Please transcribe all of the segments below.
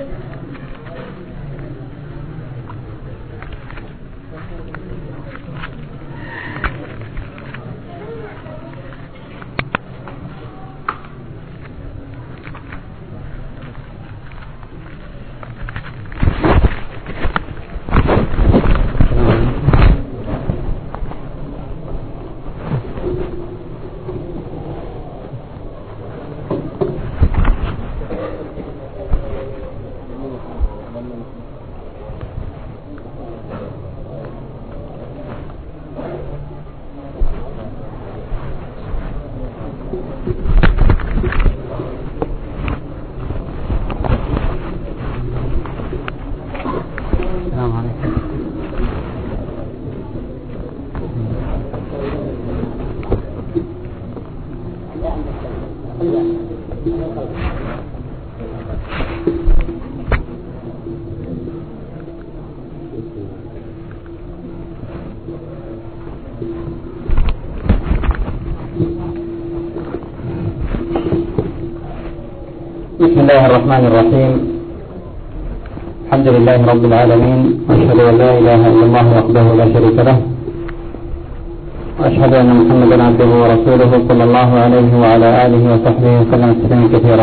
بسم الله الرحمن الرحيم. الحمد لله رب العالمين، وأشهد أن لا إله إلا الله وحده لا شريك له، وأشهد أن محمدا عبده ورسوله صلى الله عليه وعلى آله وصحبه وسلم تسليما كثيرا.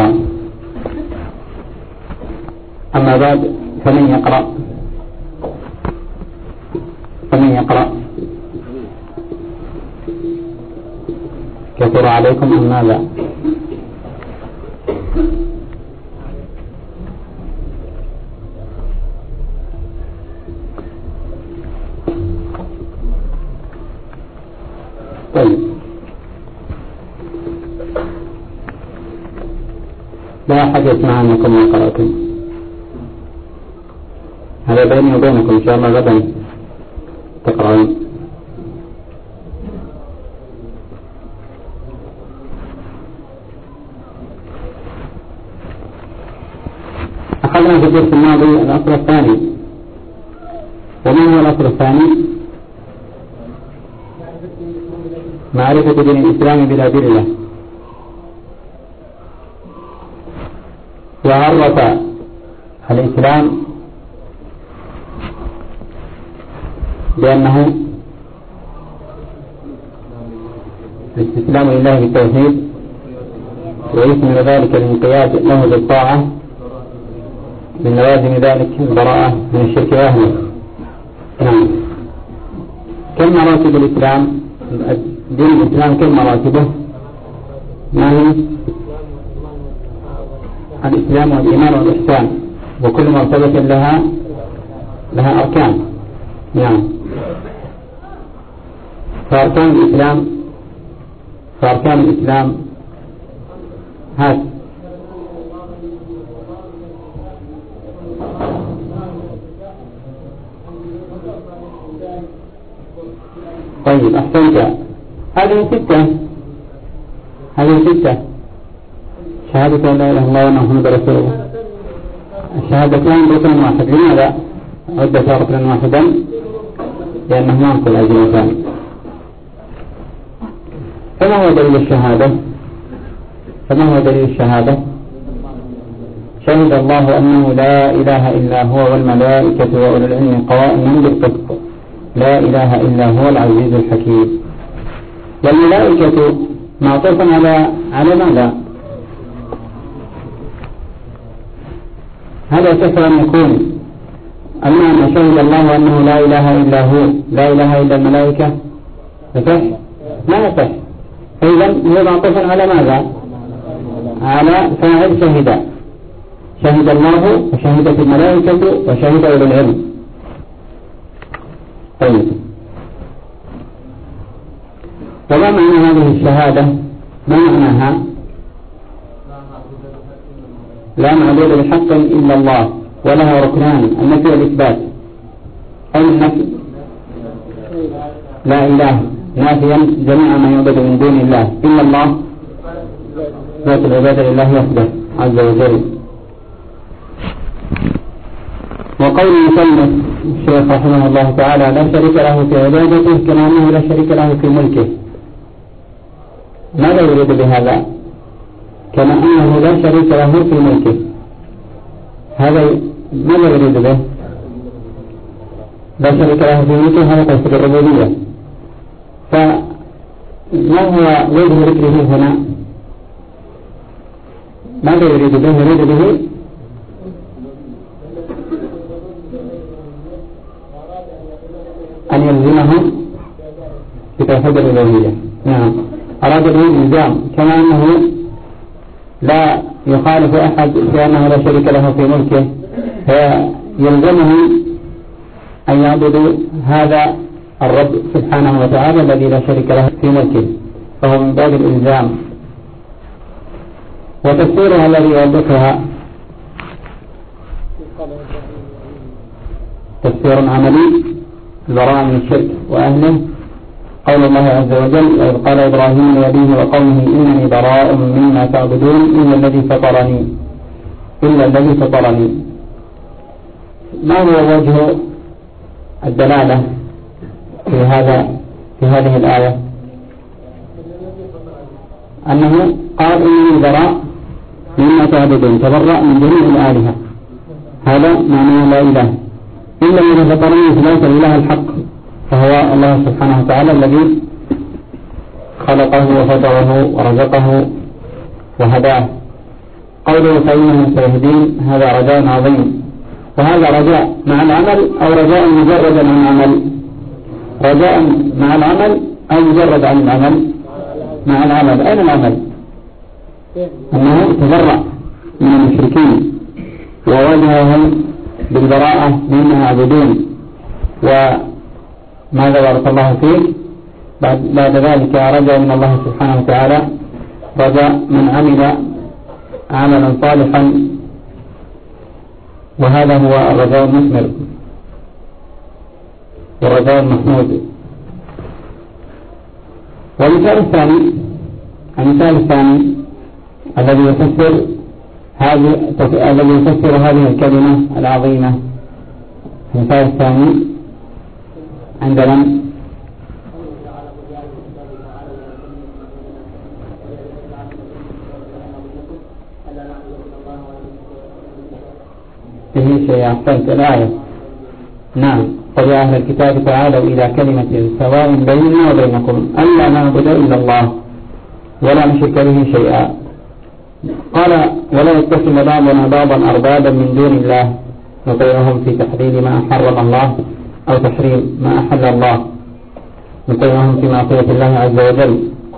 أما بعد، فمن يقرأ كثر عليكم أم ماذا؟ طيب، لا أحد يسمع أنكم ما قرأتم، هذا بيني وبينكم، إن شاء الله غدا تقرأون. أخذنا في الدرس الماضي الأصل الثاني. وما هو الأصل الثاني؟ معرفة دين الإسلام بالأدلة. وعرف الإسلام بأنه الاستسلام لله بالتوحيد، ويشمل ذلك الانقياد له بالطاعة، من لوازم ذلك البراءة من الشرك وأهله. نعم. كم مراتب الإسلام؟ دين الإسلام كم مراتبه؟ ما هي؟ الإسلام والإيمان والإحسان، وكل مرتبة لها أركان. نعم. فأركان الإسلام هذا. طيب، أحسنت. هذه ستة. شهادة لا إله إلا الله وأن محمدا رسول الله. الشهادتان ركن واحد. لماذا عدت ركنا واحدا؟ لأنهما كل أجلتان. فما هو دليل الشهادة؟ شهد الله أنه لا إله إلا هو والملائكة وأولو العلم قائما بالقسط، لا إله إلا هو العزيز الحكيم. والملائكة معطوفا على ماذا؟ هذا يصح أن يكون أما أن شهد الله أنه لا إله إلا هو، لا إله إلا الملائكة، يصح؟ لا يصح. فإذا هو معطوفا على ماذا؟ على فاعل شهد الله، وشهدت الملائكة، وشهد أولو العلم. طيب، وما معنى هذه الشهادة؟ ما معناها؟ لا معبود بحق إلا الله، ولها ركنان: النفي والإثبات. أي النفي؟ لا إله، نافيا جميع ما يعبد من دون الله إلا الله، ذات العبادة لله وحده عز وجل. وقول المصنف الشيخ رحمه الله تعالى: لا شريك له في عبادته كما أنه لا شريك له في ملكه. ماذا يريد بهذا؟ كما أنه لا شريك له في ملكه، هذا ماذا يريد به؟ لا شريك له في ملكه، هذا قصد الربوبية. فما هو وجه ذكره هنا؟ ماذا يريد به؟ يريد به أن يلزمهم بتوحيد الألوهية. نعم، أراد به الإلزام، كما أنه لا يخالف أحد في أنه لا شريك له في ملكه، فيلزمهم أن يعبدوا هذا الرب سبحانه وتعالى الذي لا شريك له في ملكه، فهو من باب الإلزام. وتفسيرها الذي يوضحها تفسير عملي البراءة من الشرك وأهله، قول الله عز وجل: وإذ قال إبراهيم لأبيه وقومه إنني براء مما تعبدون إلا الذي فطرني. ما هو وجه الدلالة في هذه الآية؟ أنه قال إنني براء مما تعبدون، تبرأ من جميع الآلهة، هذا معناه لا إله إلا الذي فطرني، ثلاثة الإله الحق، فهو الله سبحانه وتعالى الذي خلقه وفطره ورزقه وهداه. قوله فإنه سيهدين، هذا رجاء عظيم، وهذا رجاء مع العمل أو رجاء مجرد عن العمل؟ رجاء مع العمل أو مجرد عن العمل؟ مع العمل. أين العمل؟ أنه تبرأ من المشركين وواجههم بالبراءة مما يعبدون. وماذا بارك الله فيه؟ بعد ذلك رجاء من الله سبحانه وتعالى، رجاء من عمل عملا صالحا، وهذا هو الرجاء المثمر والرجاء المحمود. والمثال الثاني الذي يفسر هذه الكلمة العظيمة، المثال الثاني عندنا به شيء. أحسنت الآية. نعم، قل يا أهل الكتاب تعالوا إلى كلمة سواء بيننا وبينكم ألا نعبد إلا الله ولا نشرك به شيئا. قال: ولا يتخذ بعضنا بعضا أربابا من دون الله نطيعهم في تحليل ما حرم الله أو تحريم ما أحل الله، نطيعهم في معصية الله عز وجل.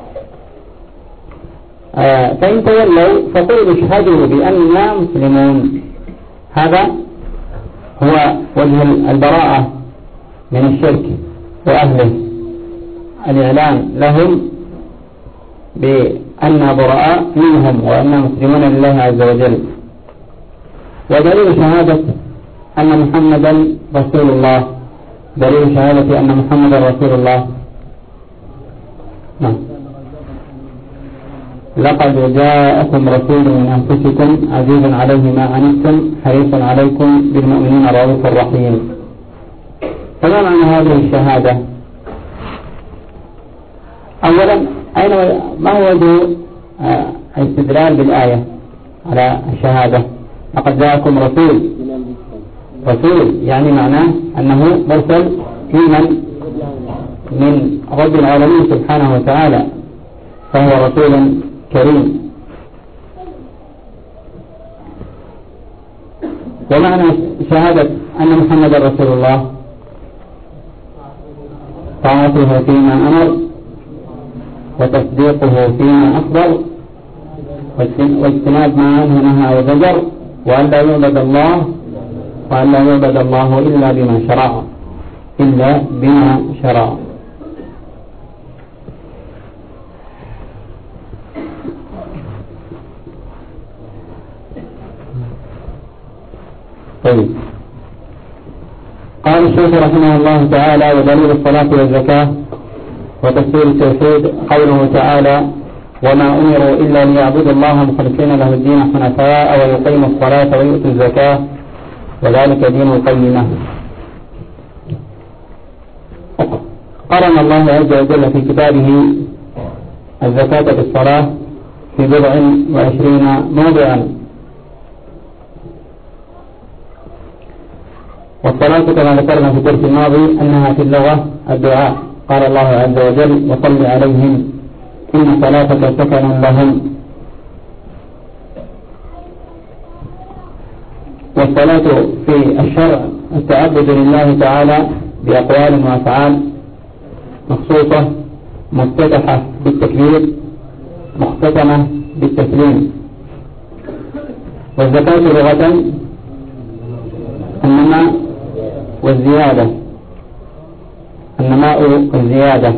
فإن تولوا فقولوا اشهدوا بأننا مسلمون. هذا هو وجه البراءة من الشرك وأهله، الإعلان لهم بأن براء منهم وأن مسلمون لله عز وجل. ودليل شهادة أن محمدا رسول الله، دليل شهادة أن محمدا رسول الله. نعم. لقد جاءكم رسول من أنفسكم عزيز عليه ما عنتم حريص عليكم بالمؤمنين رؤوف رحيم. فما معنى هذه الشهادة؟ أولا، ما هو وجه الاستدلال بالآية على الشهادة؟ لقد جاءكم رسول يعني معناه أنه مرسل من رب العالمين سبحانه وتعالى، فهو رسول كريم. ومعنى شهادة أن محمد رسول الله طاعته فيما أمر وتصديقه فيما أخبر واجتناب ما عنه نهى وزجر، وأن لا يعبد الله إلا بما شرع. طيب، قال الشيخ رحمه الله تعالى: ودليل الصلاة والزكاة وتفسير التوحيد قوله تعالى: وما أمروا إلا ليعبدوا الله مخلصين له الدين حنفاء ويقيموا الصلاة ويؤتوا الزكاة وذلك دين القيمة. قرن الله عز وجل في كتابه الزكاة بالصلاة في 27 موضعا، والصلاة كما ذكرنا في الدرس الماضي أنها في اللغة الدعاء، قال الله عز وجل: وصل عليهم إن صلاتك سكن لهم. والصلاة في الشرع التعبد لله تعالى بأقوال وأفعال مخصوصة، مفتتحة بالتكبير، مختتمة بالتسليم. والزكاة لغة النماء والزيادة، النماء والزيادة.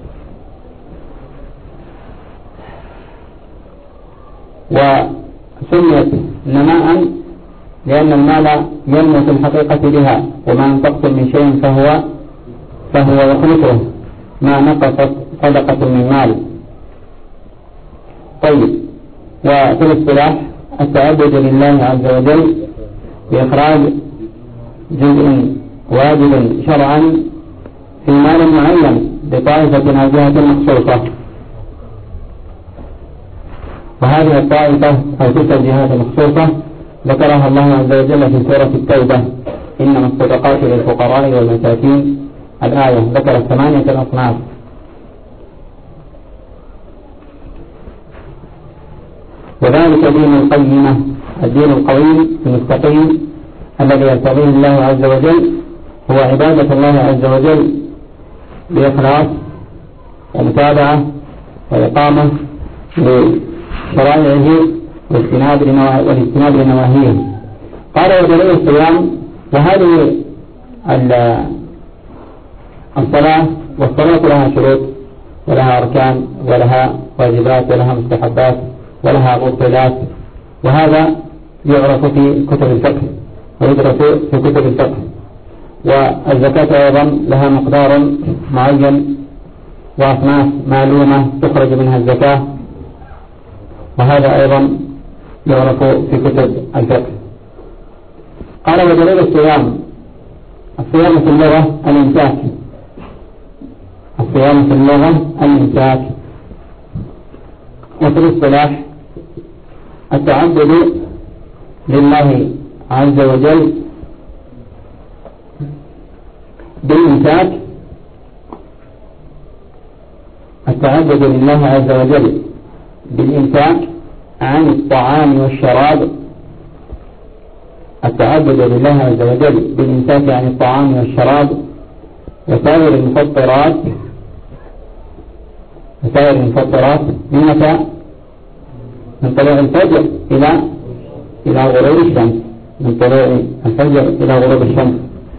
وسميت نماء لأن المال ينمو في الحقيقة بها، وما أنفقتم من شيء فهو يخلفه ما نقصت صدقة من مال. طيب، وفي الاصطلاح التعبد لله عز وجل بإخراج جزء واجب شرعا في مال معين بطائفة أو جهة مخصوصة، وهذه الطائفة أو تلك الجهات المخصوصة ذكرها الله عز وجل في سورة التوبة: إنما الصدقات للفقراء والمساكين. الآية ذكرت 8 أصناف. وذلك دين القيمة، الدين القويم المستقيم الذي يرتضيه الله عز وجل هو عبادة الله عز وجل بإخلاص ومتابعة وإقامة لشرائعه والاجتناب لنواهيه. قال: ودليل الصيام. وهذه الصلاة، والصلاة لها شروط ولها أركان ولها واجبات ولها مستحبات ولها مبطلات، وهذا يعرف في كتب الفقه ويدرس في كتب الفقه. والزكاة أيضا لها مقدار معين وأصناف معلومة تخرج منها الزكاة، وهذا أيضا يعرف في كتب الفقه. قال: ودليل الصيام. الصيام في اللغة الإمساك، الصيام في اللغة الإمساك. وفي الاصطلاح التعبد لله عز وجل بالإمساك، التعبد لله عز وجل بالإمساك عن الطعام والشراب، التعبد لله عز وجل بالإمساك عن الطعام والشراب وسائر المفطرات، من متى؟ من طلوع الفجر إلى غروب الشمس، من طلوع الفجر إلى غروب الشمس.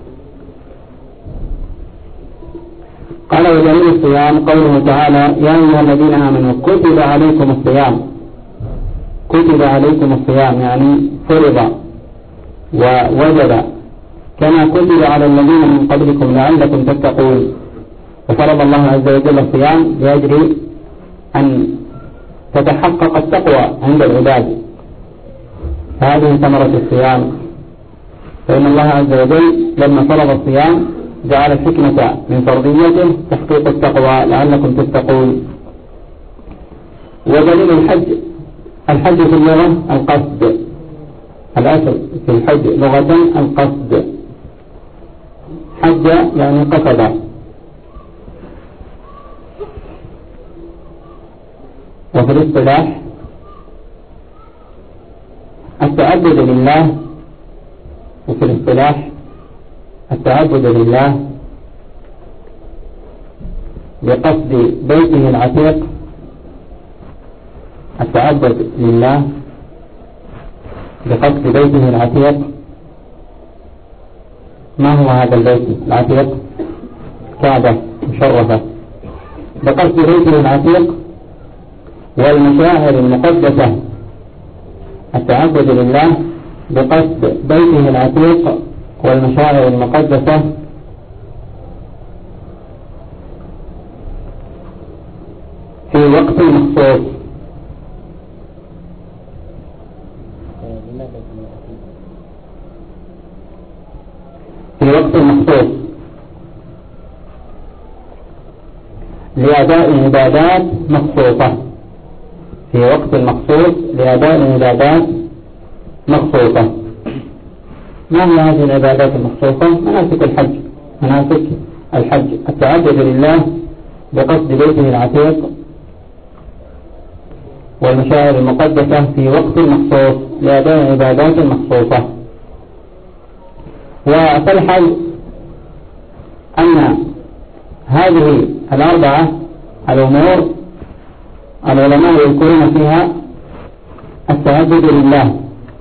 قال: ودليل الصيام قوله تعالى: يا أيها الذين آمنوا كتب عليكم الصيام. كتب عليكم الصيام يعني فرض ووجب، كما كتب على الذين من قبلكم لعلكم تتقون. وفرض الله عز وجل الصيام لأجل أن تتحقق التقوى عند العباد. هذه ثمرة الصيام، فإن الله عز وجل لما فرض الصيام جعل الحكمة من فرضيته تحقيق التقوى لعلكم تتقون. ودليل الحج في اللغة القصد، الأصل في الحج لغة القصد، حج يعني قصد. وفي الاصطلاح التعبد لله، وفي الاصطلاح التعبد لله بقصد بيته العتيق، التعبد لله بقصد بيته العتيق. ما هو هذا البيت العتيق؟ كعبة مشرفة. بقصد بيته العتيق والمشاعر المقدسة، التعبد لله بقصد بيته العتيق والمشاعر المقدسة في وقت مخصوص. في وقت مخصوص لأداء عبادات مخصوصة، في وقت مخصوص لأداء عبادات مخصوصة. ما هي هذه العبادات المخصوصة؟ مناسك الحج التعبد لله بقصد بيته العتيق والمشاعر المقدسة في وقت مخصوص لأداء عبادات مخصوصة. وتلحظ أن هذه الأربعة الأمور العلماء يذكرون فيها التعبد لله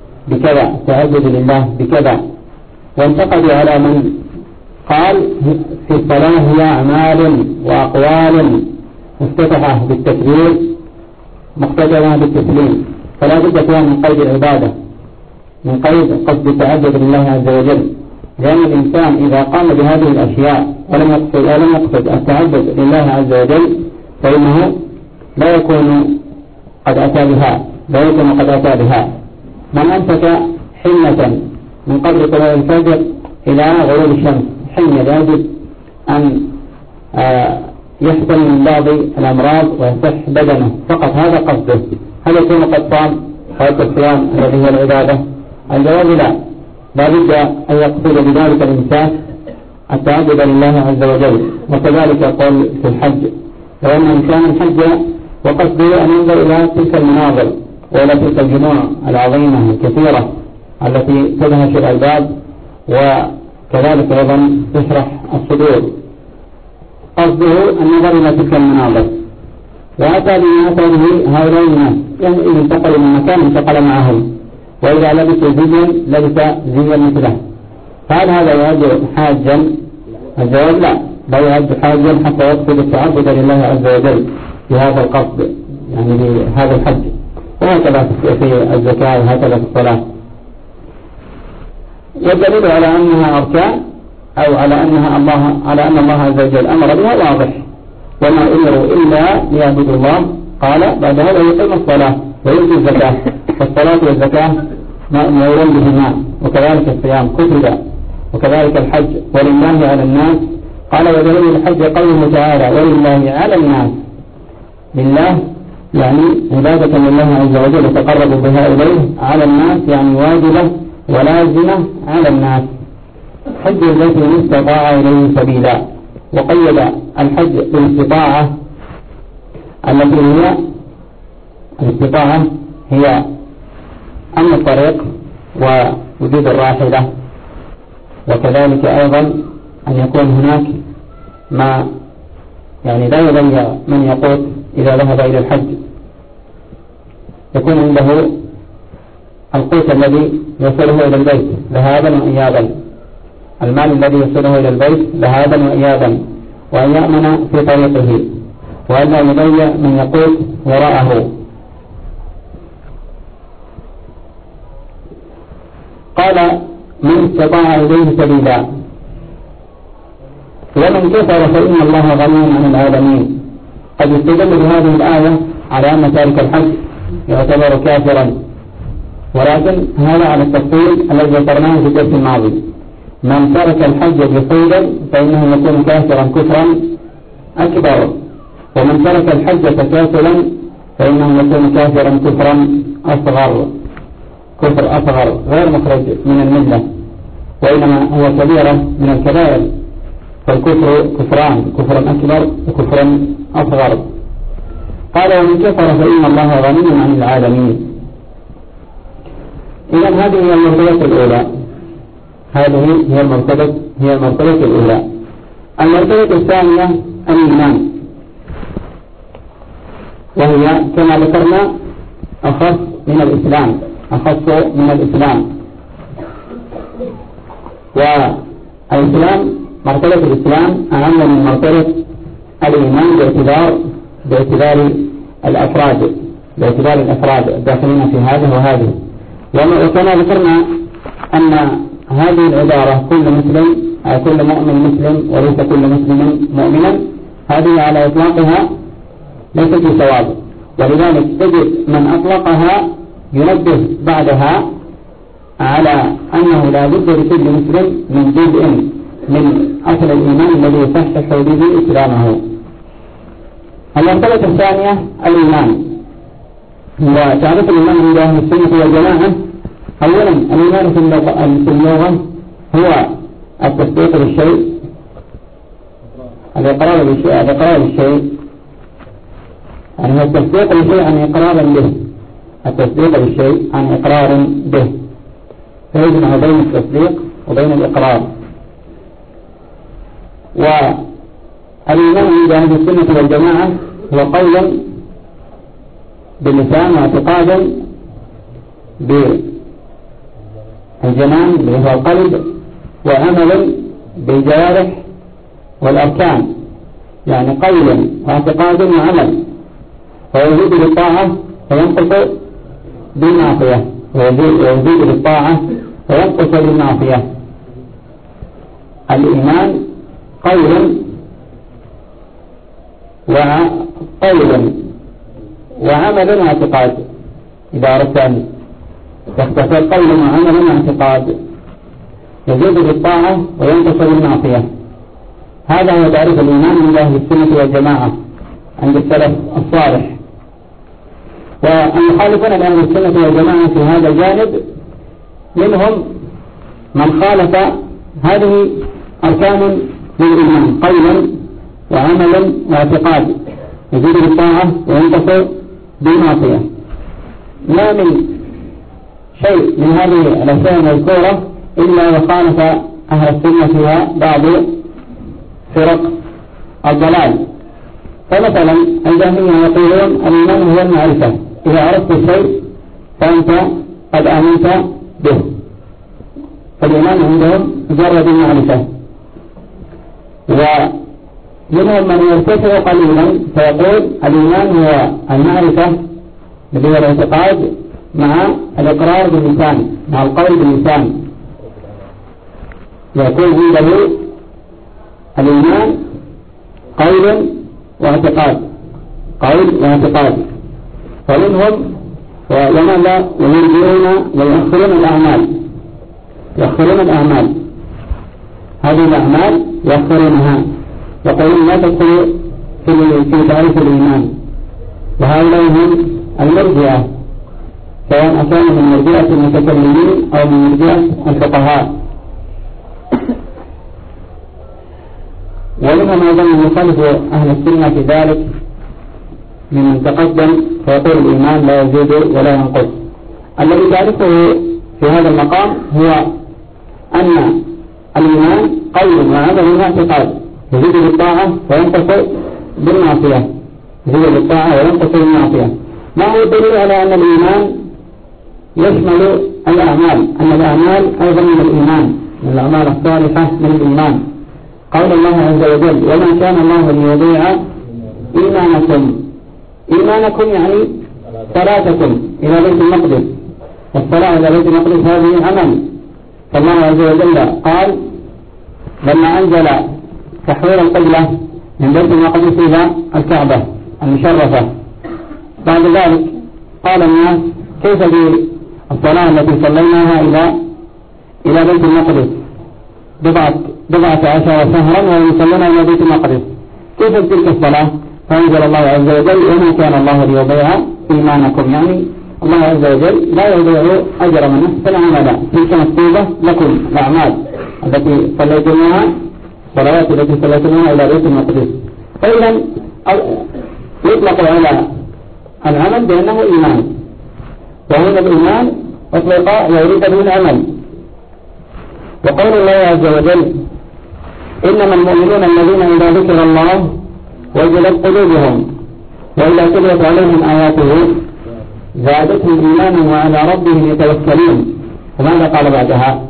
بكذا، وانتقدوا على من قال في الصلاة هي أعمال وأقوال مفتتحة بالتكبير مختتمة بالتسليم، فلا بد فيها من قيد العبادة، من قيد قصد التعبد لله عز وجل، لأن الإنسان إذا قام بهذه الأشياء ولم يقصد التعبد لله عز وجل فإنه لا يكون قد أتى بها. من أمسك حنة من قبل طلوع الفجر إلى غروب الشمس حنة يجب أن يحصل من بعض الأمراض ويصح بدنه فقط، هذا قصده، هل يكون قد صام هذا الصيام الذي هو العبادة؟ الجواب لا بد أن يقصد بذلك الإنسان التعبد لله عز وجل. وكذلك يقول في الحج لو أن إنسان الحج وقصده أن ينظر إلى تلك المناظر وإلى تلك الجموع العظيمة الكثيرة التي تدهش الألباب وكذلك أيضا تشرح الصدور، قصده النظر إلى تلك المناظر، وأتى بما أتى به هؤلاء الناس، يعني إذا انتقلوا من مكان انتقل معهم، وإذا لبسوا زيا لبس زيا مثله، فهل هذا يعد حاجا؟ الجواب لا يعد حاجا حتى يقصد التعبد لله عز وجل بهذا القصد، يعني بهذا الحج. وهكذا في الزكاة وهكذا في الصلاة. والدليل على أنها أركان أو على أن الله عز وجل أمر بها واضح، وما أمروا إلا ليعبدوا الله، قال بعد هذا يقيم الصلاة ويؤتي الزكاة، فالصلاة والزكاة مأمور بهما، وكذلك الصيام كتب، وكذلك الحج ولله على الناس، قال ودليل الحج قوله تعالى ولله على الناس، لله يعني عبادة لله عز وجل وتقربوا بها إليه، على الناس يعني واجبة ولازمة على الناس، حج البيت من استطاع إليه سبيلا، وقيد الحج بالاستطاعة التي هي الاستطاعة هي أمن الطريق ووجود الراحلة، وكذلك أيضا أن يكون هناك ما يعني لا يضيع من يقوت إذا ذهب إلى الحج، يكون عنده القوت الذي يصله إلى البيت ذهابا وإيابا، المال الذي يصله إلى البيت ذهابا وإيابا، وأن يأمن في طريقه وأن لا يضيع من يقوت وراءه. قال من استطاع إليه سبيلا. ومن كفر فإن الله غني عن العالمين. قد يستدل بهذه الآية على أن تارك الحج يعتبر كافرا، ولكن هذا على التفصيل الذي ذكرناه في الدرس الماضي. من ترك الحج بصيدا فإنه يكون كافرا كفرا أكبر، ومن ترك الحج تكاسلا فإنه يكون كافرا كفرا أصغر، كفر أصغر غير مخرج من الملة، وإنما هو كبيرة من الكبائر، فالكفر كفران، كفرا أكبر وكفرا أصغر. قال ومن كفر فإن الله غني عن العالمين. إذا هذه هي المرتبة الأولى، هذه هي المرتبة الأولى. المرتبة الثانية الإيمان، وهي كما ذكرنا أخص من الإسلام، والإسلام مرتبة الإسلام أهم من مرتبة الإيمان باعتبار الأفراد الداخلين في هذا وهذه. وكما ذكرنا أن هذه العبارة كل مؤمن مسلم وليس كل مسلم مؤمنا، هذه على إطلاقها ليس في صواب، ولذلك تجد من أطلقها ينبه بعدها على أنه لا بد لكل مسلم من جزء من أصل الإيمان الذي يصحح به إسلامه. المرتبة الثانية الإيمان، وتعرف الإيمان عند أهل السنة والجماعة. أولا الإيمان في اللغة هو التصديق بالشيء، الإقرار بالشيء، يعني هو التصديق بالشيء عن إقرار به، التصديق بالشيء عن إقرار به، فيجمع بين التصديق وبين الإقرار. والإيمان عند أهل السنة والجماعة هو قول باللسان واعتقاد بالجنان اللي هو القلب، وعمل بالجوارح والأركان، يعني قول واعتقاد وعمل، ويزيد بالطاعة وينقص بالمعصية، ويزيد بالطاعة وينقص بالمعصية. الإيمان قول وعمل واعتقاد، إذا أردت أن تختصر قول وعمل واعتقاد، يزيد بالطاعة وينقص بالمعصية. هذا هو تعريف الإيمان عند أهل السنة والجماعة عند السلف الصالح. والمخالفون لأهل السنة والجماعة في هذا الجانب منهم من خالف هذه أركان للإيمان، قولا وعملا واعتقاد، يزيد بالطاعة وينقص بالمعصية. ما من شيء من هذه الأشياء المذكورة إلا وخالف أهل السنة فيها بعض فرق الضلال. فمثلا الجهمية يقولون الإيمان هو المعرفة، إذا عرفت الشيء فأنت قد آمنت به، فالإيمان عندهم مجرد المعرفة. ومنهم من يرتفع قليلا فيقول الإيمان هو المعرفة الذي هو الاعتقاد مع الإقرار باللسان، مع القول باللسان، يكون عنده الإيمان قول واعتقاد، قول واعتقاد. ومنهم وماذا ويرجعون ويؤخرون الأعمال، يؤخرون الأعمال، هذه الأعمال يؤخرونها، يقولون لا تدخل في تعريف الإيمان. وهؤلاء هم المرجئة، سواء كانوا من مرجئة المتكلمين أو من مرجئة الفقهاء. ومنهم أيضا من يخالف أهل السنة في ذلك ممن تقدم، فيقول الإيمان لا يزيد ولا ينقص. الذي تعرفه في هذا المقام هو أن الإيمان قول وعمل واعتقاد، يزيد بالطاعة وينقص بالمعصية، يزيد بالطاعة وينقص بالمعصية. ما هو الدليل على أن الإيمان يشمل الأعمال، أن الأعمال أيضا من الإيمان، من الأعمال الصالحة من الإيمان؟ قول الله عز وجل وما كان الله ليضيع إيمانكم. إيمانكم يعني صلاتكم إلى بيت المقدس، والصلاة إلى بيت المقدس هذه عمل. فالله عز وجل قال لما أنزل تحويل القبلة من بيت المقدس إلى الكعبة المشرفة، بعد ذلك قال الناس كيف بالصلاة التي صليناها إلى بيت المقدس 17 شهرا ويصلون إلى بيت المقدس، كيف تلك الصلاة؟ فأنزل الله عز وجل وما كان الله ليضيع إيمانكم، يعني الله عز وجل لا يضيع أجر من أحسن عملا، تلك مكتوبة لكم الأعمال التي صليتموها، الصلوات التي صليتموها إلى بيت المقدس. فإذا يطلق على العمل بأنه إيمان، وهنا الإيمان أطلق ويريد به العمل. وقول الله عز وجل إنما المؤمنون الذين إذا ذكر الله وجلت قلوبهم وإذا تليت عليهم آياته زادتهم إيمانا وعلى ربهم يتوكلون. وماذا قال بعدها؟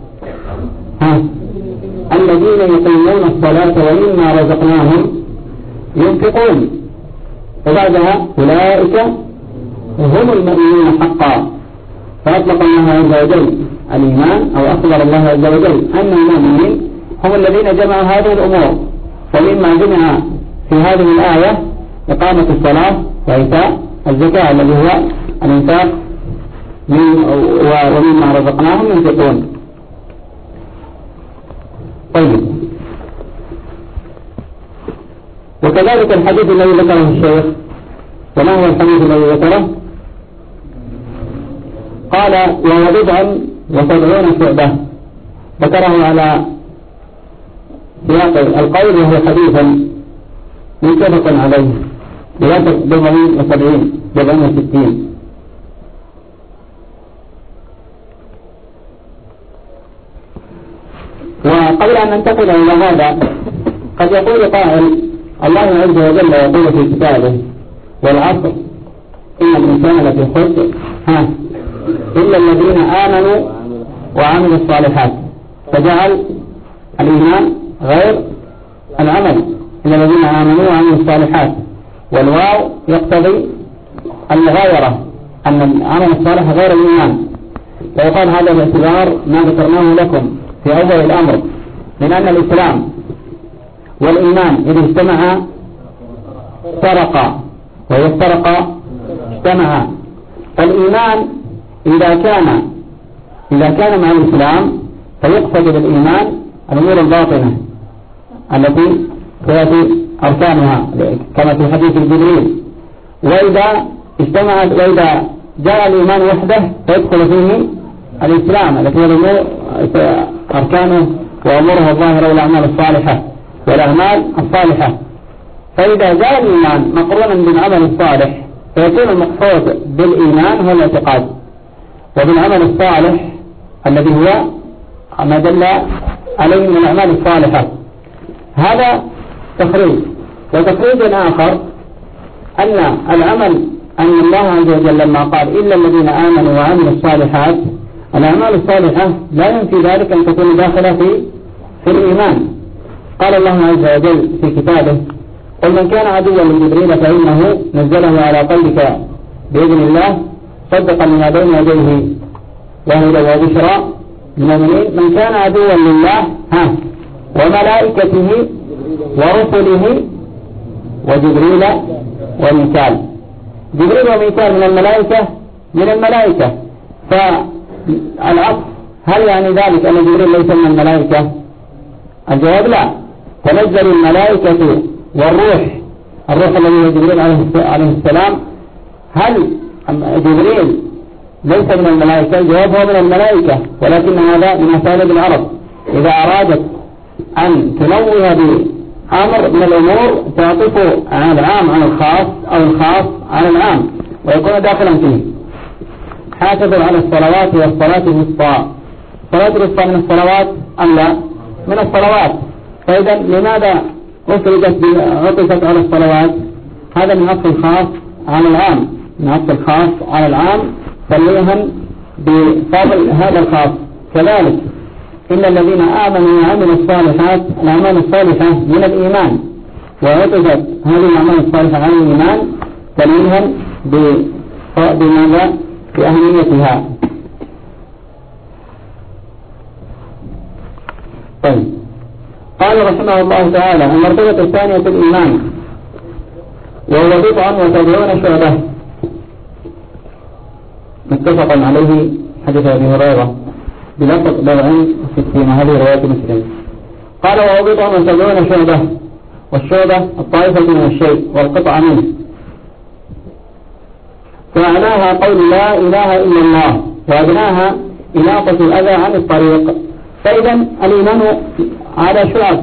الذين يقيمون الصلاة ومما رزقناهم ينفقون، وبعدها أولئك هم المؤمنون حقا. فأطلق الله عز وجل الإيمان، أو أخبر الله عز وجل أن المؤمنين هم الذين جمعوا هذه الأمور. ومما جمع في هذه الآية إقامة الصلاة وإيتاء الزكاة الذي هو الإنفاق ومما رزقناهم ينفقون. طيب، وكذلك الحديث الذي ذكره الشيخ. وما هو الحديث الذي ذكره؟ قال وهو 70 شعبة، ذكره على سياق القول وهو حديثا متفق عليه بواسط 460. وقبل أن ننتقل إلى هذا قد يقول قائل الله عز وجل يقول في كتابه والعصر إن الإنسان لفي خسر إلا الذين آمنوا وعملوا الصالحات، فجعل الإيمان غير العمل، إلا الذين آمنوا وعملوا الصالحات، والواو يقتضي المغايرة أن العمل الصالح غير الإيمان. ويقال هذا باعتبار ما ذكرناه لكم في أول الأمر من أن الإسلام والإيمان إذا اجتمعا افترقا، وإذا افترقا اجتمعا. فالإيمان إذا كان مع الإسلام فيقصد بالإيمان الأمور الباطنة التي تأتي أركانها كما في حديث جبريل، وإذا جاء الإيمان وحده فيدخل فيه الإسلام التي هي أركانه وأموره الظاهرة والأعمال الصالحة والأعمال الصالحة. فإذا جاء الإيمان مقرونا بالعمل الصالح فيكون المقصود بالإيمان هو الاعتقاد، وبالعمل الصالح الذي هو ما دل عليه من الأعمال الصالحة. هذا تخريج. وتخريج آخر أن الله عز وجل لما قال إلا الذين آمنوا وعملوا الصالحات، الأعمال الصالحة لا ينفي ذلك أن تكون داخلة في الإيمان. قال الله عز وجل في كتابه قل من كان عدوا لجبريل فإنه نزله على قلبك بإذن الله صدقا لما بين يديه وهدى وبشرى للمؤمنين. من كان عدوا لله وملائكته ورسله وجبريل وميكال. جبريل وميكال من الملائكة. فالعطف هل يعني ذلك أن جبريل ليس من الملائكة؟ الجواب لا. تنزل الملائكة والروح الذي هو جبريل عليه السلام. هل جبريل ليس من الملائكة؟ الجواب هو من الملائكة، ولكن هذا من أساليب العرب إذا أرادت أن تنوه بأمر من الأمور تعطف العام عن الخاص أو الخاص عن العام ويكون داخلا فيه. حافظوا على الصلوات والصلاة الوسطى. صلاة الوسطى من الصلوات أم لا؟ من الصلوات. فإذا لماذا عطفت على الصلوات؟ هذا من أصل الخاص عن العام، من أصل الخاص عن العام تنويها بفضل هذا الخاص. كذلك إن الذين آمنوا وعملوا الصالحات، الأعمال الصالحة من الإيمان، وعطفت هذه الأعمال الصالحة عن الإيمان تنويها بماذا؟ بأهميتها. طيب، قال رحمه الله تعالى المرتبة الثانية في الإيمان وهو 79 شعبة متفق عليه حديث أبي هريرة بلفظ 64، هذه رواية مسلم. قال وهو 79 شعبة، والشعبة الطائفة من الشيء والقطعة منه. فمعناها قول لا إله إلا الله، وأدناها إناقة الأذى عن الطريق. فإذا الإيمان على شعب،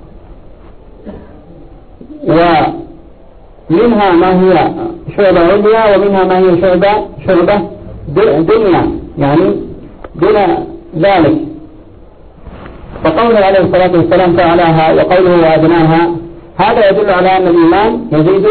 ومنها ما هي شعبة عليا ومنها ما هي شعبة دنيا، يعني دون ذلك. فقوله عليه الصلاة والسلام فعلاها وقوله وأدناها هذا يدل على أن الإيمان يزيد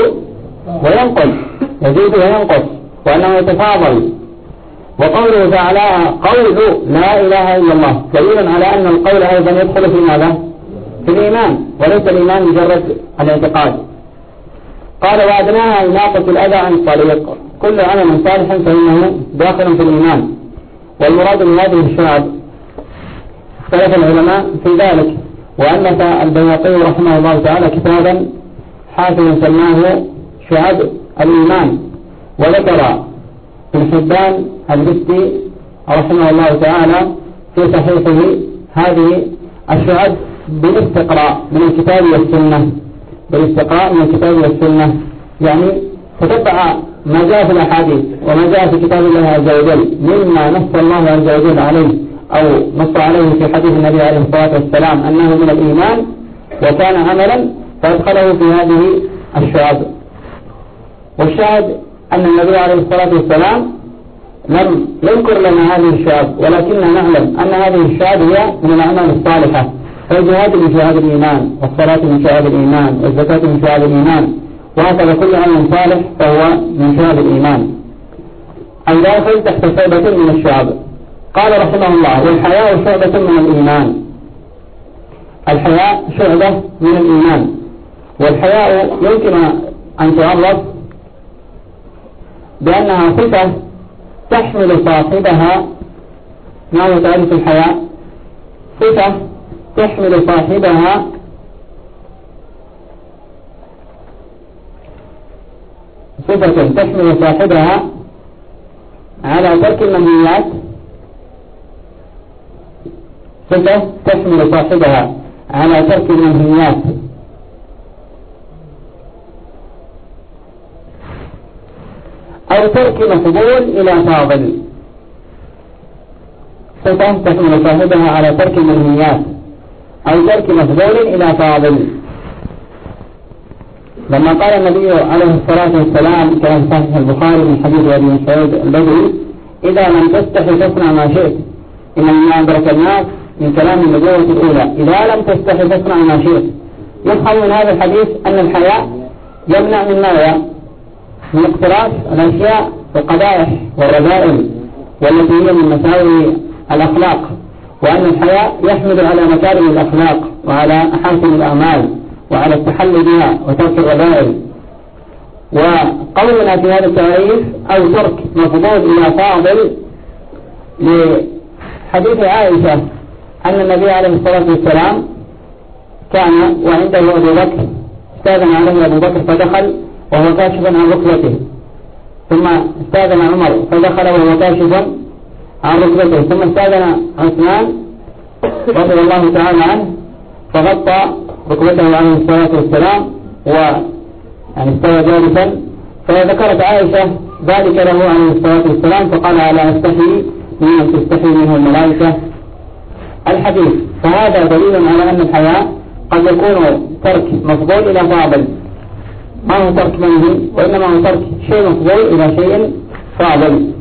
وينقص وأنه يتفاضل. وقوله فعلاها قول لا إله إلا الله دليل على أن القول أيضا يدخل في ماذا؟ في الإيمان، وليس الإيمان مجرد الاعتقاد. قال وأدناها إناقة الأذى عن الطريق، كل عمل صالح فإنه داخل في الإيمان. والمراد من هذه الشعب اختلف العلماء في ذلك، وألف البيهقي رحمه الله تعالى كتابا حافظا سماه شعب الإيمان، وذكر ابن حبان البستي رحمه الله تعالى في صحيحه هذه الشعب بالاستقراء من الكتاب والسنة، يعني تتبع ما جاء في الأحاديث وما جاء في كتاب الله عز وجل مما نص الله عز وجل عليه أو نص عليه في حديث النبي عليه الصلاة والسلام أنه من الإيمان وكان عملا فأدخله في هذه الشعب. والشاهد أن النبي عليه الصلاة والسلام لم يذكر لنا هذه الشعب، ولكننا نعلم أن هذه الشعب هي من الأعمال الصالحة، فالجهاد من شعاب الإيمان، والصلاة من شعاب الإيمان، والزكاة من شعاب الإيمان، وهكذا كل عمل صالح فهو من شعاب الإيمان الداخل تحت شعبة من الشعب. قال رحمه الله: والحياء شعبة من الإيمان. الحياء شعبة من الإيمان، والحياء يمكن أن تعرف بأنها صفة تحمل صاحبها. ما هو تعريف الحياء؟ صفة تحمل صاحبها على ترك المنهيات، صفة تحمل صاحبها على ترك المنهيات أو ترك مفضول إلى فاضل. صفة تحمل صاحبها على ترك المنهيات أو ترك مفضول إلى فاضل. لما قال النبي عليه الصلاة والسلام كما في صحيح البخاري من حديث أبي مسعود البدري: إذا لم تستحي فاصنع ما شئت، إن مما أدرك الناس من كلام النبوة الأولى: إذا لم تستحي فاصنع ما شئت. يفهم من هذا الحديث أن الحياء يمنع من ماذا؟ من اقتراف الأشياء والقبائح والرذائل والتي هي من مساوئ الأخلاق، وأن الحياء يحمل على مكارم الأخلاق وعلى أحاسن الأعمال وعلى التحلي بها وترك الرذائل. وقولنا في هذا التعريف أو ترك مفضول إلى فاضل لحديث عائشة أن النبي عليه الصلاة والسلام كان وعنده أبو بكر، استاذن عليه أبو بكر فدخل وهو كاشفا عن ركبته، ثم استاذن عمر فدخل وهو كاشفا عن ركبته، ثم استاذن عثمان رضي الله تعالى عنه فغطى ركبته عليه الصلاة والسلام يعني استوى جالسا. فذكرت عائشة ذلك له عليه الصلاة والسلام فقال: ألا أستحي ممن تستحي منه الملائكة. الحديث. فهذا دليل على أن الحياء قد يكون ترك مفضول إلى فاضل، ما هو ترك منهي، وإنما هو ترك شيء مفضول إلى شيء فاضل.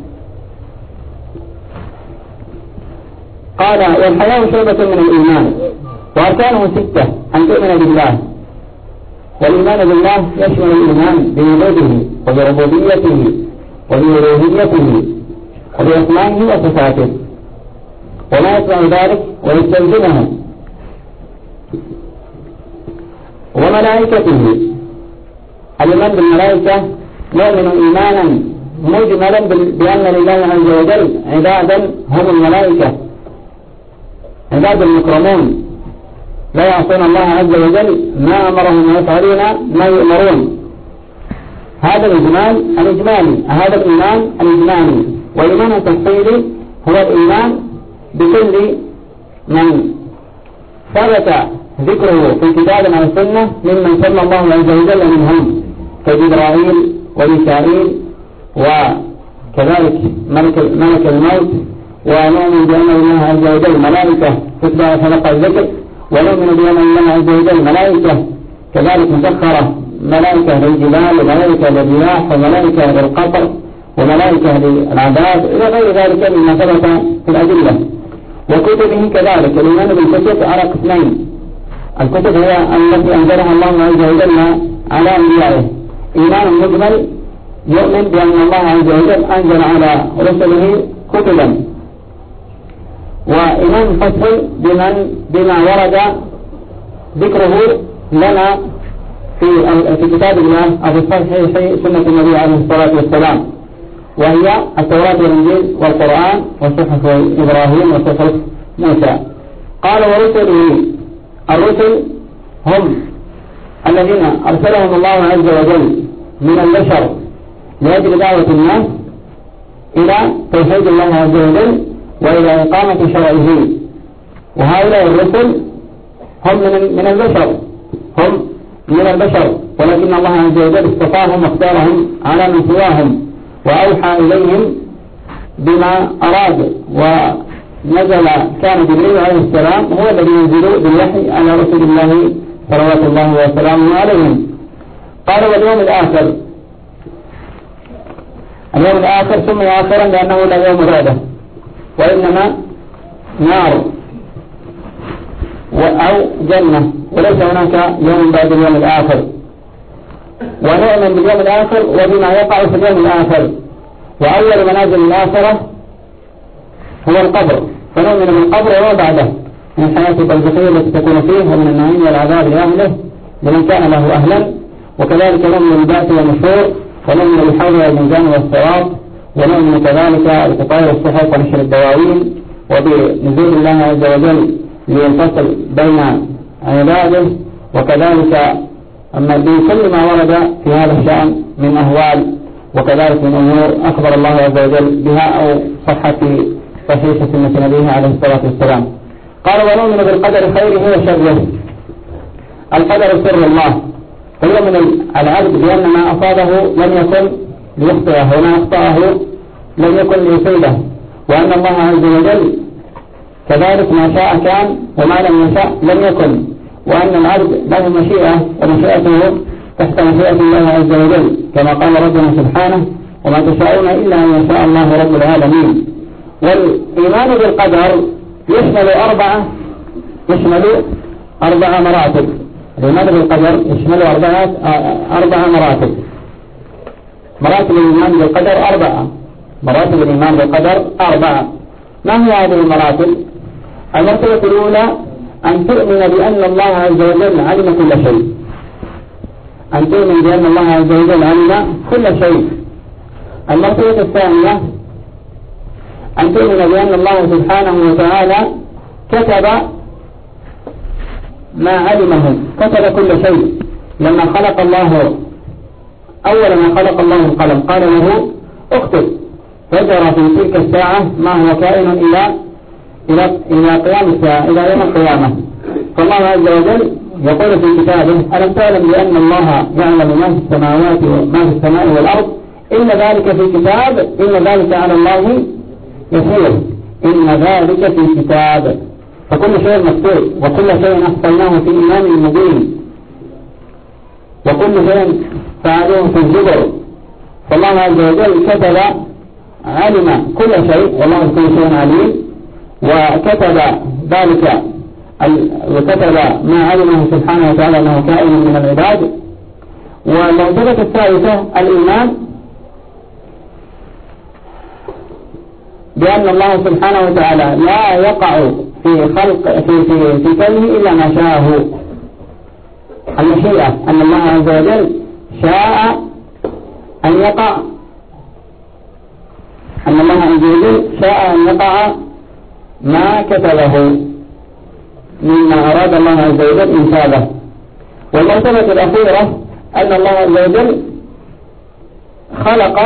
قال: والحياء شعبة من الإيمان، وأركانه 6: أن تؤمن بالله، والإيمان بالله يشمل الإيمان بوجوده وبربوبيته وبألوهيته وبأسمائه وصفاته وما يتبع ذلك ويستلزمه، وملائكته. الإيمان بالملائكة نؤمن إيمانا مجملا بأن لله عز وجل عبادا هم الملائكة، عباد مكرمون لا يعصون الله عز وجل ما أمرهم ويفعلون ما يؤمرون. هذا الإجمال الإجمالي، هذا الإيمان الإجمالي. والإيمان التفصيلي هو الإيمان بكل من ثبت ذكره في الكتاب أو السنة ممن صلى الله عز وجل منهم كجبرائيل وميكائيل وكذلك ملك الموت. ونؤمن بأن الله عز وجل ملائكة تتبع خلق الذكر، ونؤمن بأن الله عز وجل ملائكة كذلك مسخرة، ملائكة للجبال وملائكة للرياح وملائكة للقطر وملائكة للعذاب إلى غير ذلك مما ثبت في الأدلة. وكتبه كذلك. الإيمان بالكتب على قسمين: الكتب هي التي أنزلها الله عز وجل على أنبيائه، إيمان مجمل يؤمن بأن الله عز وجل أنزل على رسله كتبا، وإيمان فصل بما ورد ذكره لنا في كتاب الله أو في صحيح سنة النبي عليه الصلاة والسلام، وهي التوراة والإنجيل والقرآن وصحف إبراهيم وصحف موسى. قال: ورسله. الرسل هم الذين أرسلهم الله عز وجل من البشر لأجل دعوة الناس إلى توحيد الله عز وجل وإلى إقامة شرعه. وهؤلاء الرسل هم من البشر، ولكن الله عز وجل اصطفاهم واختارهم على من سواهم، وأوحى إليهم بما أراد نزل كان جبريل عليه السلام هو الذي ينزل بالوحي على رسول الله صلوات الله وسلامه عليهم. قال واليوم الآخر، اليوم الآخر سمي آخرا لأنه لا يوم رعده وإنما نار أو جنة، وليس هناك يوم بعد اليوم الآخر. ونؤمن باليوم الآخر وبما يقع في اليوم الآخر. وأول منازل الآخرة هو القبر، فنؤمن بالقبر وما بعده من الحياة البرزخية التي تكون فيه ومن النعيم والعذاب لأهله لمن كان له أهلا. وكذلك نؤمن بالبعث والنشور، ونؤمن بالحوض والميزان والصراط، ونؤمن كذلك بتطاير الصحف ونشر الدواوين وبنزول الله عز وجل لينفصل بين عباده. وكذلك أما بكل ما ورد في هذا الشأن من أهوال وكذلك من أمور أخبر الله عز وجل بها أو صحة في صحيح سنة نبيه عليه الصلاة والسلام. قال ونؤمن بالقدر خيره وشره. القدر سر الله، فيؤمن العبد بأن ما أصابه لم يكن ليخطئه وما أخطأه لم يكن ليصيبه، وأن الله عز وجل كذلك ما شاء كان وما لم يشاء لم يكن، وأن العبد له مشيئة ومشيئته تحت مشيئة الله عز وجل كما قال ربنا سبحانه وما تشاءون إلا أن يشاء الله رب العالمين. والإيمان بالقدر يشمل أربع مراتب. الإيمان بالقدر يشمل أربع مراتب. مراتب الإيمان بالقدر أربعة. مراتب الإيمان بالقدر أربعة. ما هي هذه المراتب؟ المرتبة الأولى أن تؤمن بأن الله عز وجل علم كل شيء. أن تؤمن بأن الله عز وجل علم كل شيء. المرتبة الثانية أن تؤمن بأن الله سبحانه وتعالى كتب ما علمه، كتب كل شيء. لما خلق الله أول ما خلق الله القلم قال له اكتب، فجرى في تلك الساعة ما هو كائن إلى قيام الساعة، إلى يوم القيامة. فالله عز وجل يقول في كتابه ألم تعلم بأن الله يعلم ما في السماوات وما في السماء والأرض إن ذلك في كتاب إن ذلك على الله يسير. إن ذلك في كتاب، فكل شيء مكتوب وكل شيء أحصيناه في إمام مبين وكل شيء فعلوه في الزبر. فالله عز وجل كتب علم كل شيء والله كل شيء عليم، وكتب ذلك وكتب ما علمه سبحانه وتعالى أنه كائن من العباد. والمرتبة الثالثة الإيمان بأن الله سبحانه وتعالى لا يقع في خلق في كونه إلا ما شاءه. المشيئة أن الله عز وجل شاء أن يقع، أن الله عز وجل شاء أن يقع ما كتبه مما أراد الله عز وجل إنشاءه. والمرتبة الأخيرة أن الله عز وجل خلق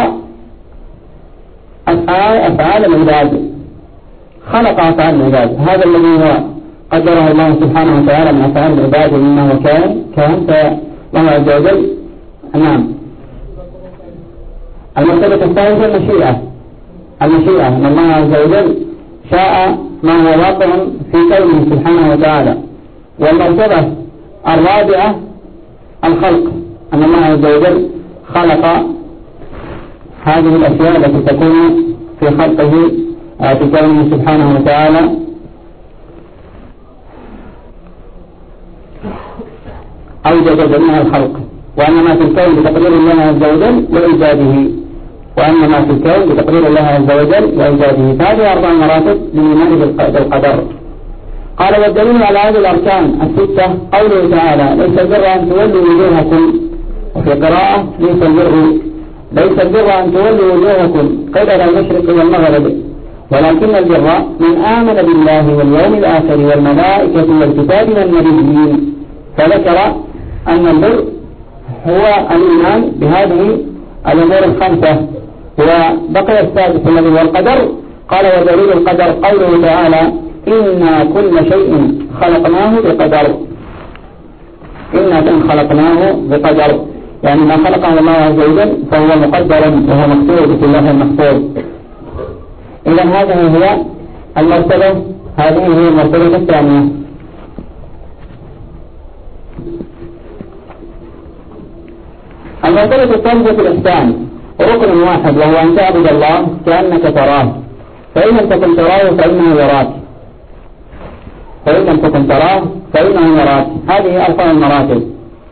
أفعال العباد، خلق أفعال العباد. هذا الذي هو قدره الله سبحانه وتعالى من أفعال العباد مما هو كان فالله عز وجل. نعم. المرتبة الثالثة المشيئة أن الله عز وجل شاء ما هو واقع في كونه سبحانه وتعالى. والمرتبة الرابعة الخلق، أن الله عز وجل خلق هذه الأشياء التي تكون في خلقه في كونه سبحانه وتعالى. أوجد جميع الخلق، وأن ما في الكون بتقدير الله عز وجل وإيجاده، وأن ما في الكون بتقدير الله عز وجل وإيجاده. فهذه 4 مراتب للإيمان بالقدر. قال والدليل على هذه الأركان الستة قوله تعالى ليس البر أن تولوا وجوهكم، وفي قراءة ليس البر أن تولوا وجوهكم قبل المشرق والمغرب، ولكن البر من آمن بالله واليوم الآخر والملائكة والكتاب والنبيين. فذكر أن البر هو الإيمان بهذه الأمور الخمسة. وبقي السادس الذي هو القدر. قال ودليل القدر قوله تعالى إنا كل شيء خلقناه بقدر. يعني ما خلقه الله عز وجل فهو مقدر وهو مكتوب في الله المحفوظ. إذا هذه هي المرتبة هذه هي المرتبة الثانية. المرتبة الثالثة في الإحسان ركن واحد، وهو أن تعبد الله كأنك تراه، فإن لم تكن تراه فإنه يراك، فإن لم تكن تراه فإنه يراك. هذه أرقام المراتب،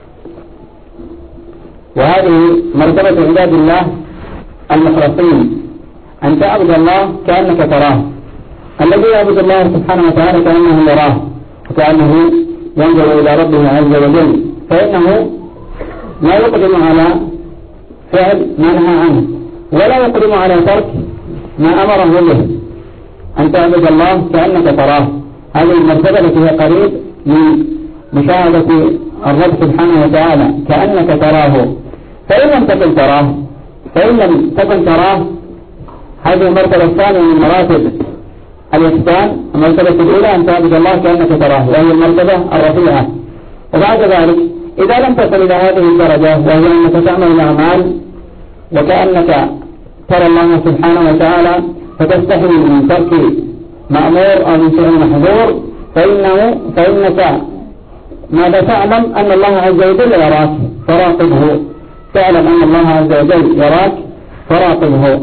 وهذه مرتبة عباد الله المخلصين، أن تعبد الله كأنك تراه. الذي يعبد الله سبحانه وتعالى كأنه يراه وكأنه ينظر إلى ربه عز وجل، فإنه لا يقدم على فعل ما نهى عنه، ولا يقدم على ترك ما أمره به. أن تعبد الله كأنك تراه، هذه المرتبة التي هي قريب من مشاهدة الرب سبحانه وتعالى كأنك تراه. فإن لم تكن تراه هذه المرتبة الثانية من مراتب الإحسان. المرتبة الأولى أن تعبد الله كأنك تراه، وهي المرتبة الرفيعة. وبعد ذلك إذا لم تصل إلى هذه الدرجة، وهي أنك تعمل الأعمال وكأنك ترى الله سبحانه وتعالى فتستحي من ترك مأمور أو من فعل محظور، فإنك ماذا تعلم؟ أن الله عز وجل يراك فراقبه. تعلم أن الله عز وجل يراك فراقبه.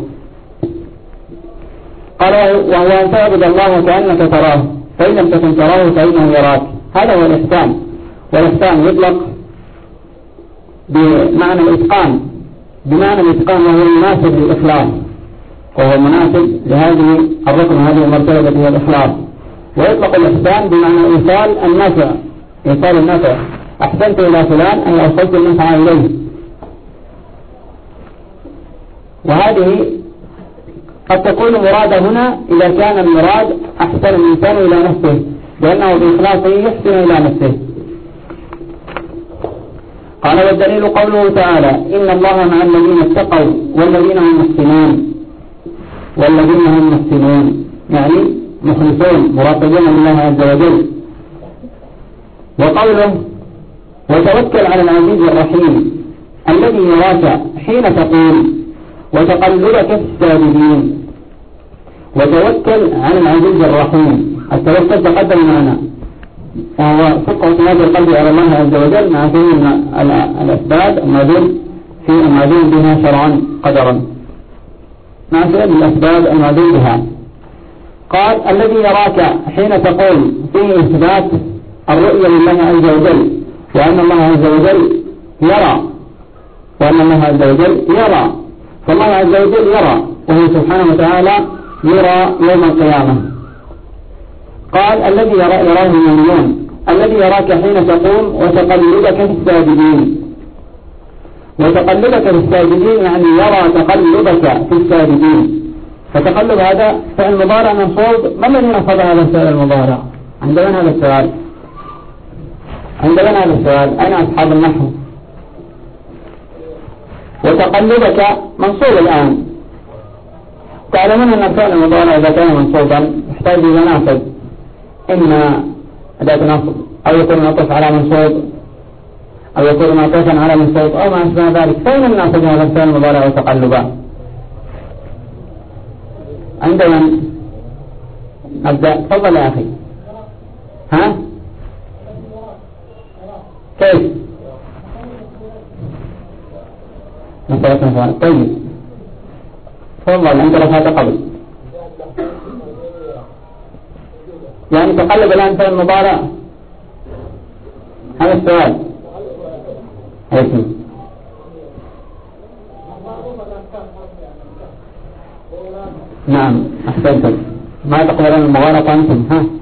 قال وهو أن تعبد الله كأنك تراه، فإن لم تكن تراه فإنه يراك. هذا هو الإحسان. والإحسان يطلق بمعنى الإتقان، وهو مناسب للإخلاص، وهو مناسب لهذه الركن، هذه المرتبة التي هي الإخلاص. ويطلق الإحسان بمعنى إيصال النفع. أحسنت إلى فلان أي أوصلت النفع إليه. وهذه قد تكون مرادة هنا إذا كان المراد أحسن الإنسان إلى نفسه، لأنه بإخلاصه يحسن إلى نفسه. قال والدليل قوله تعالى إن الله مع الذين اتقوا والذين هم محسنون، يعني مخلصون مراقبون لله عز وجل. وقوله وتوكل على العزيز الرحيم الذي يراك حين تقوم وتقلبك في الساجدين. وتوكل على العزيز الرحيم، التوكل تقدم معنا، وهو فقه اعتماد القلب على الله عز وجل مع فهم الأسباب المعلوم بها شرعا قدرا، مع فهم الأسباب المعلوم بها. قال الذي يراك حين تقول فيه إثبات الرؤية لله عز وجل، وأن الله عز وجل يرى، فالله عز وجل يرى، وهو سبحانه وتعالى يرى يوم القيامة. قال الذي يراه المؤمنون، الذي يراك حين تقوم وتقلبك في الساجدين، يعني يرى تقلبك في الساجدين. فتقلب هذا فعل مضارع منصوب. ما الذي نصب هذا الفعل المضارع؟ عندنا هذا السؤال، أين أصحاب النحو؟ وتقلبك منصوب الآن. تعلمون أن الفعل المضارع إذا كان منصوبا يحتاج إلى ناصب، إما أداة نصب، أو يكون معطوف على منصوب، أو يكون معطوفا على منصوب، أو ما أشبه ذلك. فين الناصب هذا الفعل المضارع وتقلبا؟ عندما نبدأ. تفضل يا أخي. كيف؟ طيب تفضل، أنت رفعت قبل، يعني تقلب الآن فعل المضارع. هذا السؤال. نعم أحسنتم. ما تقبلون المغالطة أنتم؟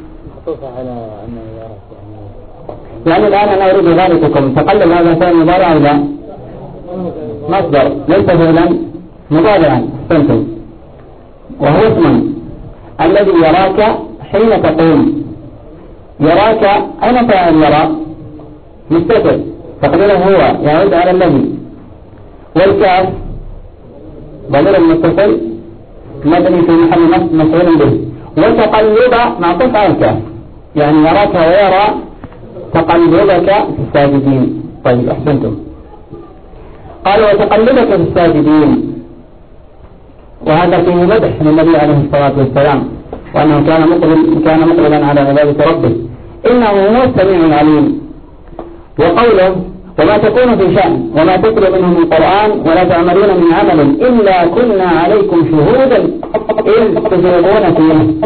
يعني الآن أنا أريد ذلكم، تقلب هذا فعل مضارع أو لا؟ مصدر ليس فعلا مضارعا. أحسنتم. وهو اسم الذي يراك حين تقوم. يراك أين فاعل يرى؟ مستتر، تقديره هو يعود على الذي. والكاف ضمير المتصل مبني في محل مفعول به. وتقلب معطوف على الكاف، يعني يراك ويرى تقلبك في الساجدين. طيب أحسنتم. قال وتقلبك في الساجدين، وهذا فيه مدح للنبي عليه الصلاة والسلام، وأنه كان مقبلا على عبادة ربه، إنه هو السميع العليم. وقوله وما تكون في شأن وما تتلو منه من قرآن ولا تعملون من عمل إلا كنا عليكم شهودا إذ تفيضون فيه.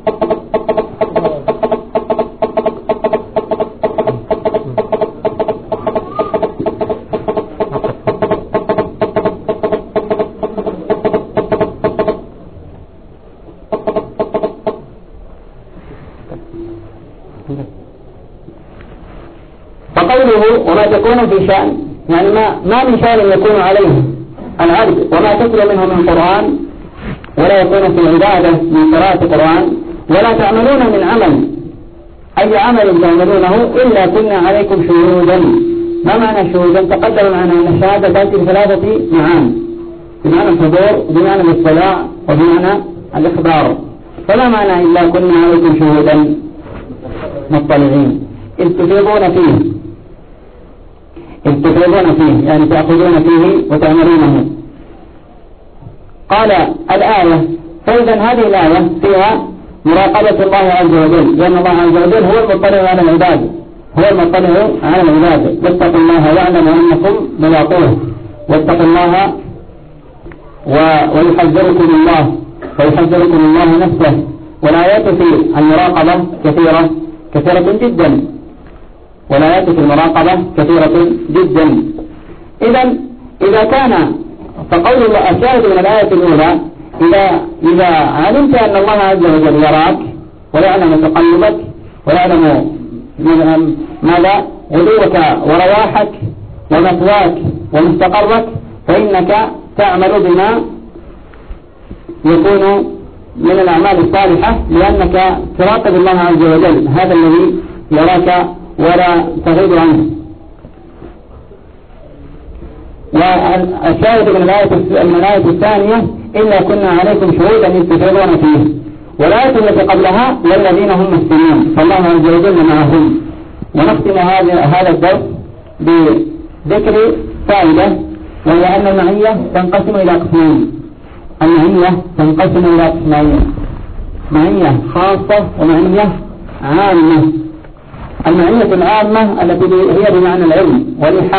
فقوله وما تكون في شأن يعني ما من شأن يكون عليه العبد وما تتلو منه من قرآن ولا يكون في عبادة من قراءة القرآن ولا تعملون من عمل أي عمل تعملونه إلا كنا عليكم شهودا. ما معنى شهودا؟ تقدم معنا أن الشهادة تأتي بثلاثة معاني، بمعنى الحضور وبمعنى الاطلاع وبمعنى الإخبار. فلا معنى إلا كنا عليكم شهودا مطلعين إذ تفيضون فيه يعني تأخذون فيه وتعملونه. قال الآية فإذا هذه الآية فيها مراقبة الله عز وجل، لأن الله عز وجل هو المطلع على العباد، واتقوا الله واعلموا أنكم ملاقوه، واتقوا الله ويحذركم الله نفسه. والآيات في المراقبة كثيرة جدا، والآيات في المراقبة كثيرة جدا. إذا كان فقول الله الشاهد من الآية الأولى إذا علمت أن الله عز وجل يراك ويعلم تقلبك ويعلم ماذا غدوك ورواحك ومثواك ومستقرك، فإنك تعمل بما يكون من الأعمال الصالحة، لأنك تراقب الله عز وجل، هذا الذي يراك ولا تغيب عنه. والشاهد من الآية الثانية إلا كنا عليكم شهودا إذ تفيضون فيه. والآية التي قبلها والذين هم مسلمون فالله عز وجل معهم. ونختم هذا الدرس بذكر فائدة، وهي أن المعية تنقسم إلى قسمين. معية خاصة ومعية عامة. المعية العامة التي هي بمعنى العلم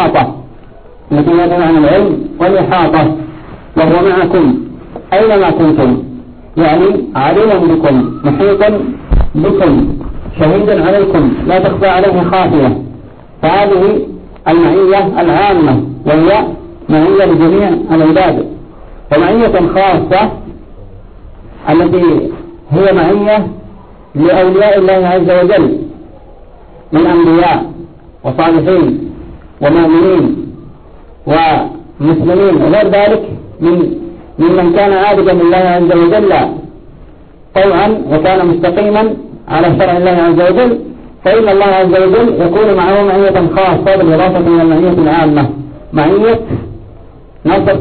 والإحاطة، وهو معكم أينما كنتم، يعني عليم بكم محيط بكم شهيد عليكم لا تخفى عليه خافية. فهذه المعية العامة وهي معية لجميع العباد. ومعية خاصة التي هي معية لأولياء الله عز وجل من أنبياء وصالحين ومؤمنين ومسلمين وغير ذلك ممن كان عابدا لله عز وجل طوعا وكان مستقيما على شرع الله عز وجل، فإن الله عز وجل يكون معه معية خاصة بالإضافة إلى المعية العامة، معية نصر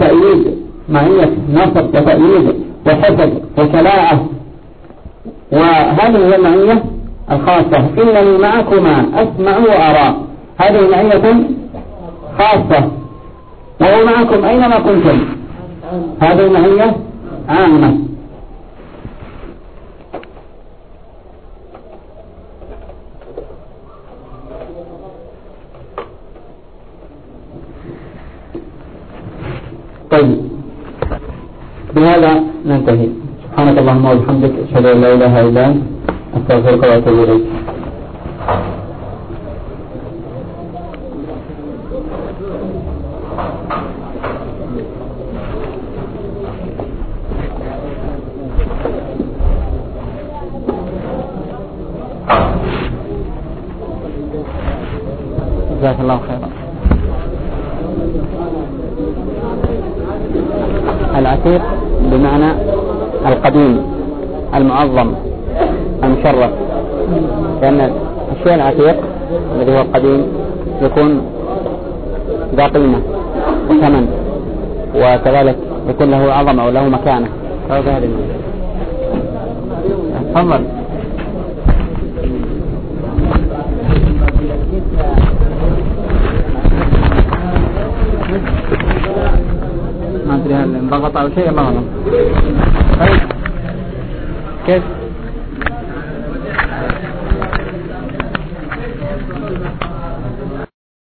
وتأييد وحفظ وكلاءة. وهذه هي المعية الخاصة، إنني معكما أسمع وأرى، هذه معية خاصة، وهو معكم أينما كنتم، هذه معية عامة. طيب بهذا ننتهي. سبحانك اللهم وبحمدك أشهد أن لا إله إلا أنت أستغفرك وأتوب إليك. جزاك الله خيرا. العتيق بمعنى القديم المعظم المشرف، لأن الشيء العتيق الذي هو القديم يكون ذا قيمة وثمن، وكذلك يكون له عظمة وله مكانة. تفضل. ما أدري هل انضغط أو شيء، الله أعلم. كيف